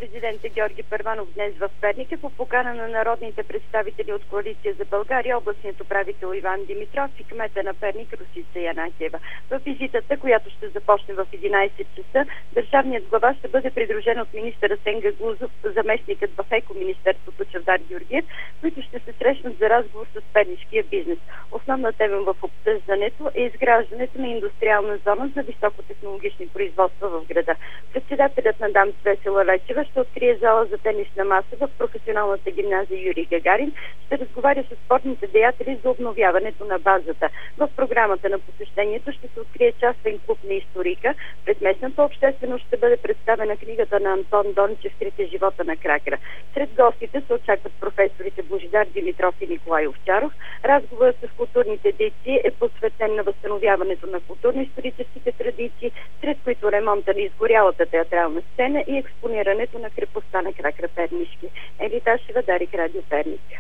президента Георги Първанов днес в Перник е по покана на народните представители от Коалиция за България, областният управител Иван Димитров и кмета на Перник Росица Янакиева. В визитата, която ще започне в 11 часа, държавният глава ще бъде придружен от министър Асен Гагаузов, заместникът в Еко-министерството Чавдар Георгиев, които ще се срещнат за разговор с пернишкия бизнес. Основна тема в обсъждането е изграждането на индустриална зона за високотехнологични производства в града. Председателят на ДАМС Весела Лечева ще открие зала за тенисна маса в професионалната гимназия Юрий Гагарин, ще разговаря с спортните деятели за обновяването на базата. В програмата на посещението ще се открие частен клуб на историка. Пред местната общественост ще бъде представена книгата на Антон Дончев "Трите живота на кракера". Сред гостите се очакват професорите Божидар Димитров и Николай Овчаров. Разговорът с културните дейци е посветен на възстановяването на културно-историческите традиции, сред които ремонта на изгорялата театрална сцена и експонирането на крепостта на кракера Пернишки. Елита Шева, Дарик, Радио Перник.